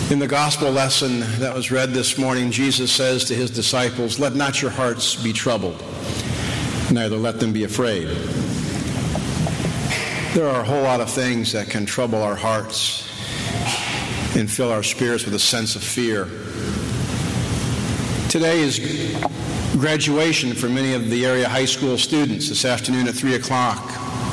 In the gospel lesson that was read this morning, Jesus says to his disciples, "Let not your hearts be troubled, neither let them be afraid." There are a whole lot of things that can trouble our hearts and fill our spirits with a sense of fear. Today is graduation for many of the area high school students this afternoon at 3 o'clock.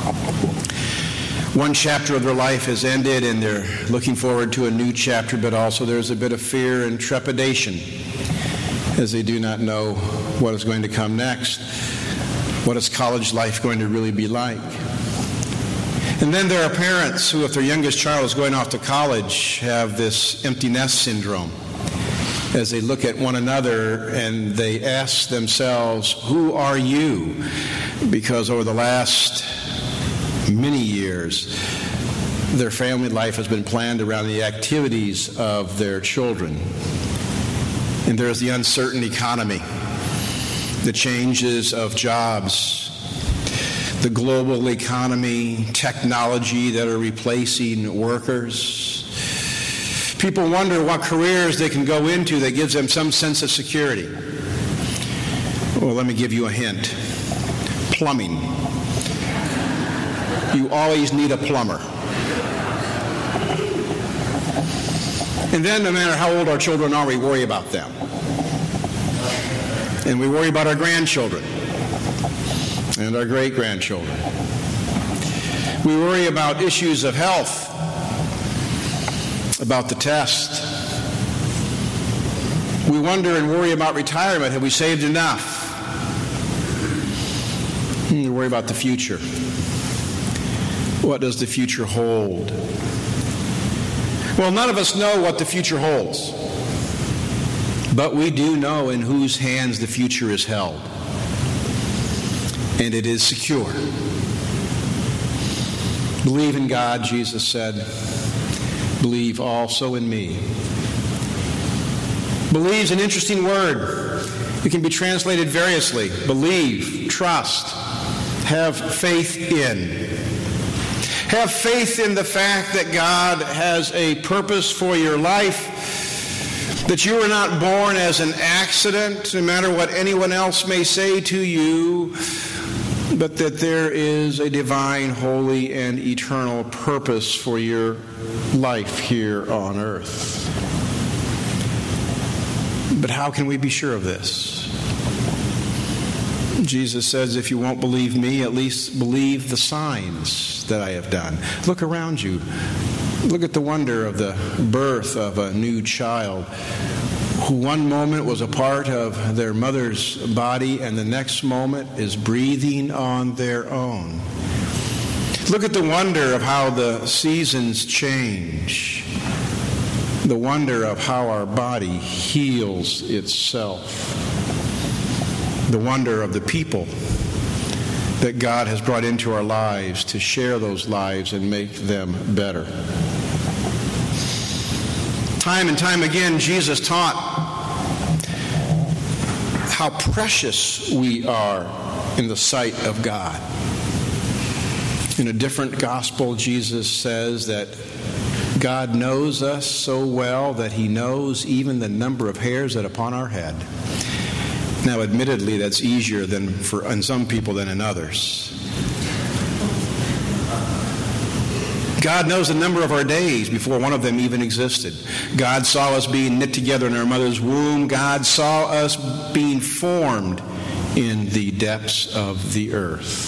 One chapter of their life has ended and they're looking forward to a new chapter, but also there's a bit of fear and trepidation as they do not know what is going to come next. What is college life going to really be like? And then there are parents who, if their youngest child is going off to college, have this empty nest syndrome as they look at one another and they ask themselves, "Who are you?" Because over the last many years, their family life has been planned around the activities of their children. And there's the uncertain economy, the changes of jobs, the global economy, technology that are replacing workers. People wonder what careers they can go into that gives them some sense of security. Well, let me give you a hint. Plumbing. You always need a plumber. And then no matter how old our children are, we worry about them. And we worry about our grandchildren and our great-grandchildren. We worry about issues of health, about the test. We wonder and worry about retirement. Have we saved enough? We worry about the future. What does the future hold? Well, none of us know what the future holds. But we do know in whose hands the future is held. And it is secure. Believe in God, Jesus said. Believe also in me. Believe is an interesting word. It can be translated variously. Believe, trust, have faith in. Have faith in the fact that God has a purpose for your life, that you are not born as an accident, no matter what anyone else may say to you, but that there is a divine, holy, and eternal purpose for your life here on earth. But how can we be sure of this? Jesus says, if you won't believe me, at least believe the signs that I have done. Look around you. Look at the wonder of the birth of a new child who one moment was a part of their mother's body and the next moment is breathing on their own. Look at the wonder of how the seasons change. The wonder of how our body heals itself. The wonder of the people that God has brought into our lives to share those lives and make them better. Time and time again, Jesus taught how precious we are in the sight of God. In a different gospel, Jesus says that God knows us so well that he knows even the number of hairs that are upon our head. Now, admittedly, that's easier in some people than in others. God knows the number of our days before one of them even existed. God saw us being knit together in our mother's womb. God saw us being formed in the depths of the earth.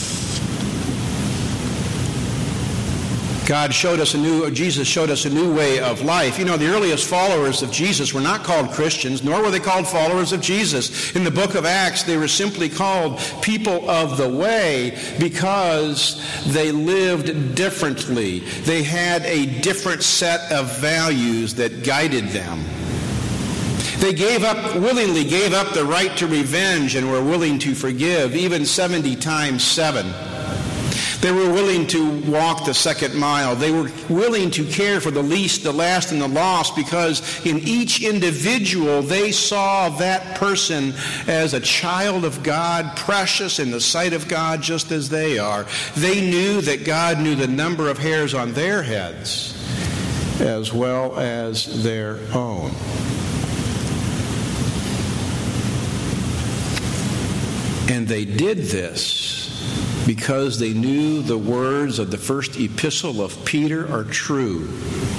Jesus showed us a new way of life. You know, the earliest followers of Jesus were not called Christians, nor were they called followers of Jesus. In the book of Acts, they were simply called people of the way because they lived differently. They had a different set of values that guided them. They willingly gave up the right to revenge and were willing to forgive, even 70 times 7. They were willing to walk the second mile. They were willing to care for the least, the last, and the lost because in each individual they saw that person as a child of God, precious in the sight of God just as they are. They knew that God knew the number of hairs on their heads. as well as their own. And they did this because they knew the words of the first epistle of Peter are true.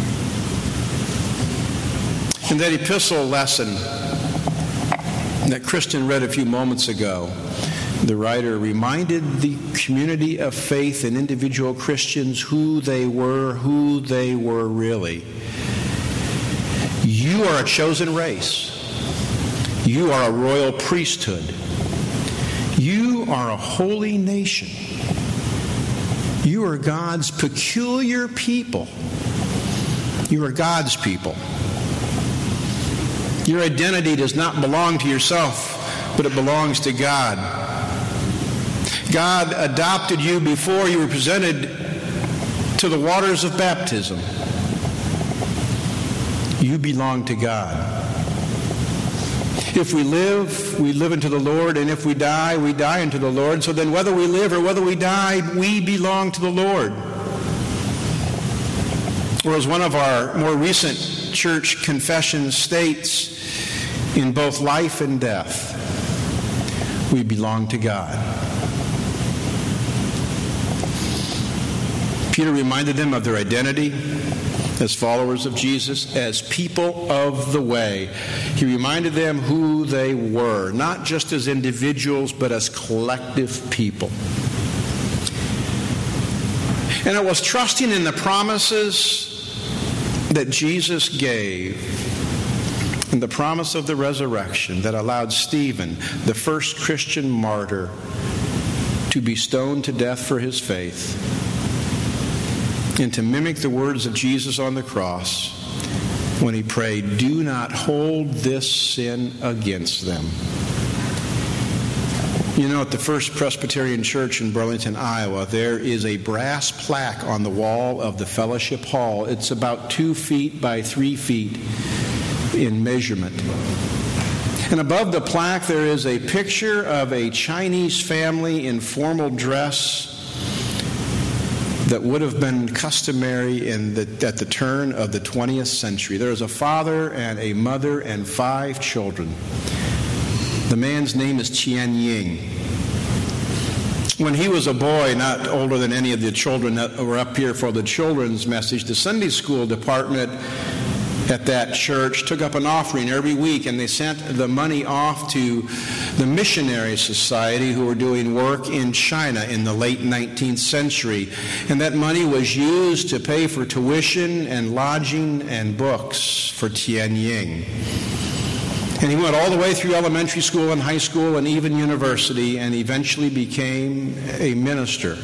In that epistle lesson that Kristen read a few moments ago, the writer reminded the community of faith and individual Christians who they were really. You are a chosen race. You are a royal priesthood. You are a holy nation. You are God's peculiar people. You are God's people. Your identity does not belong to yourself, but it belongs to God. God adopted you before you were presented to the waters of baptism. You belong to God. If we live unto the Lord, and if we die unto the Lord. So then whether we live or whether we die, we belong to the Lord. Or as one of our more recent church confessions states, in both life and death, we belong to God. Peter reminded them of their identity as followers of Jesus, as people of the way. He reminded them who they were, not just as individuals, but as collective people. And it was trusting in the promises that Jesus gave and the promise of the resurrection that allowed Stephen, the first Christian martyr, to be stoned to death for his faith, and to mimic the words of Jesus on the cross when he prayed, "Do not hold this sin against them." You know, at the First Presbyterian Church in Burlington, Iowa, there is a brass plaque on the wall of the fellowship hall. It's about 2 feet by 3 feet in measurement. And above the plaque there is a picture of a Chinese family in formal dress that would have been customary at the turn of the 20th century. There is a father and a mother and 5 children. The man's name is Tian Ying. When he was a boy, not older than any of the children that were up here for the children's message, the Sunday school department at that church took up an offering every week, and they sent the money off to the Missionary Society who were doing work in China in the late 19th century. And that money was used to pay for tuition and lodging and books for Tian Ying. And he went all the way through elementary school and high school and even university, and eventually became a minister.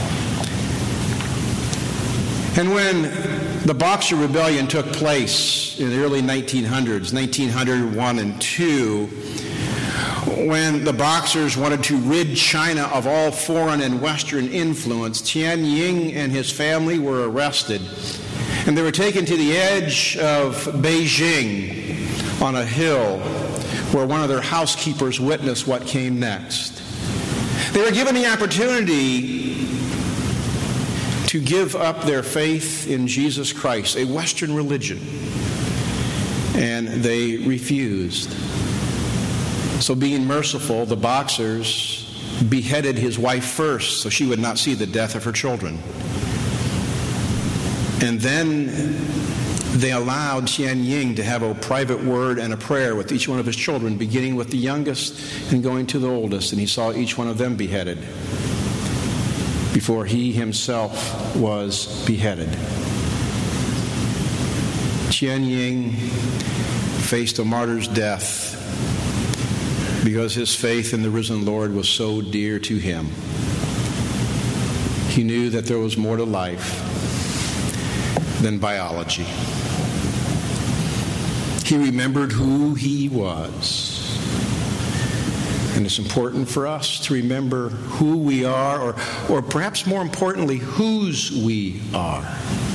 And when the Boxer Rebellion took place in the early 1900s, 1901 and 2, when the Boxers wanted to rid China of all foreign and Western influence. Tian Ying and his family were arrested, and they were taken to the edge of Beijing on a hill where one of their housekeepers witnessed what came next. They were given the opportunity to give up their faith in Jesus Christ, a Western religion, and they refused. So being merciful, the Boxers beheaded his wife first so she would not see the death of her children. And then they allowed Tian Ying to have a private word and a prayer with each one of his children, beginning with the youngest and going to the oldest, and he saw each one of them beheaded before he himself was beheaded. Tian Ying faced a martyr's death because his faith in the risen Lord was so dear to him. He knew that there was more to life than biology. He remembered who he was. And it's important for us to remember who we are, or perhaps more importantly, whose we are.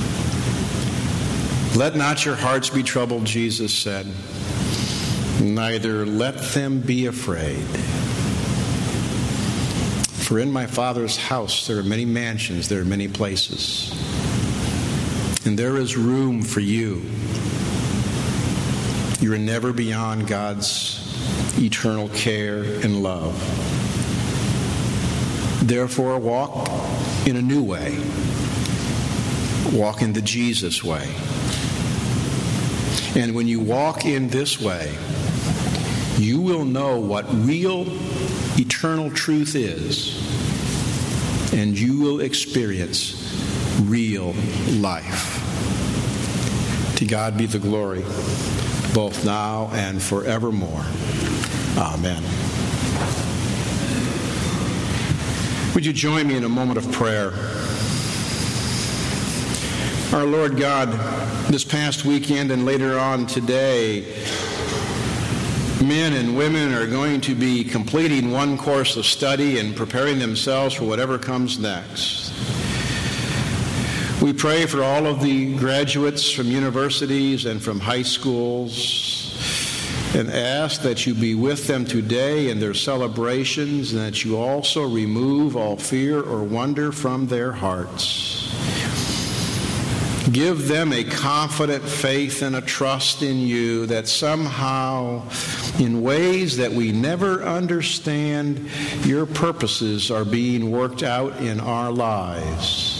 Let not your hearts be troubled, Jesus said. Neither let them be afraid. For in my Father's house there are many mansions, there are many places. And there is room for you. You are never beyond God's eternal care and love. Therefore, walk in a new way. Walk in the Jesus way. And when you walk in this way, you will know what real eternal truth is, and you will experience real life. To God be the glory, both now and forevermore. Amen. Would you join me in a moment of prayer? Our Lord God, this past weekend and later on today, men and women are going to be completing one course of study and preparing themselves for whatever comes next. We pray for all of the graduates from universities and from high schools and ask that you be with them today in their celebrations and that you also remove all fear or wonder from their hearts. Give them a confident faith and a trust in you that somehow, in ways that we never understand, your purposes are being worked out in our lives.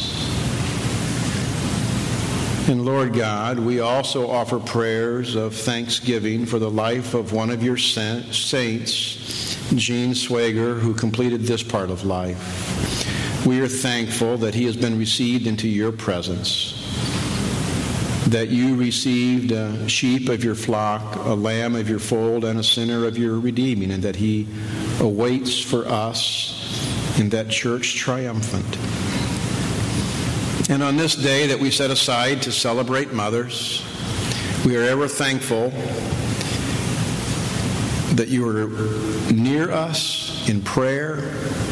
And Lord God, we also offer prayers of thanksgiving for the life of one of your saints, Gene Swager, who completed this part of life. We are thankful that he has been received into your presence, that you received a sheep of your flock, a lamb of your fold, and a sinner of your redeeming, and that he awaits for us in that church triumphant. And on this day that we set aside to celebrate mothers, we are ever thankful that you are near us in prayer,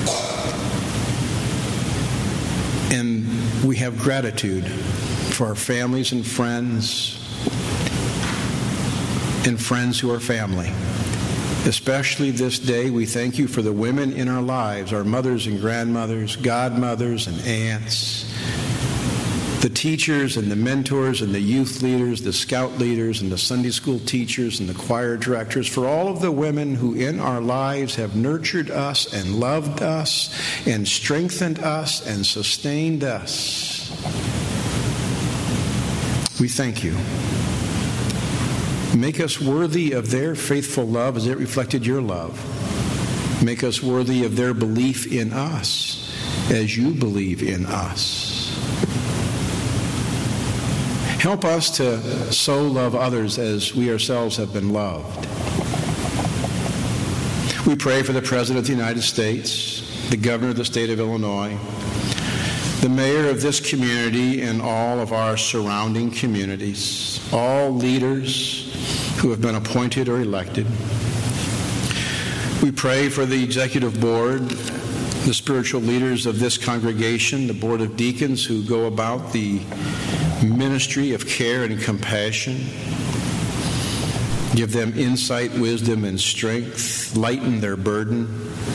and we have gratitude for our families and friends who are family. Especially this day, we thank you for the women in our lives, our mothers and grandmothers, godmothers and aunts, the teachers and the mentors and the youth leaders, the scout leaders and the Sunday school teachers and the choir directors, for all of the women who in our lives have nurtured us and loved us and strengthened us and sustained us. We thank you. Make us worthy of their faithful love as it reflected your love. Make us worthy of their belief in us as you believe in us. Help us to so love others as we ourselves have been loved. We pray for the President of the United States, the Governor of the state of Illinois, the mayor of this community and all of our surrounding communities, all leaders who have been appointed or elected. We pray for the executive board, the spiritual leaders of this congregation, the board of deacons who go about the ministry of care and compassion. Give them insight, wisdom, and strength. Lighten their burden.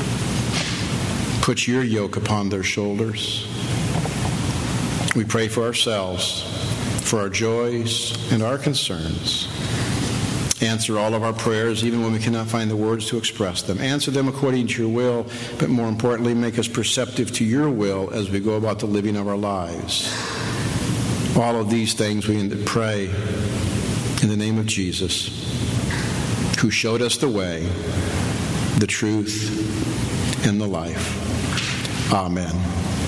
Put your yoke upon their shoulders. We pray for ourselves, for our joys and our concerns. Answer all of our prayers, even when we cannot find the words to express them. Answer them according to your will, but more importantly, make us perceptive to your will as we go about the living of our lives. All of these things we pray in the name of Jesus, who showed us the way, the truth, and the life. Amen.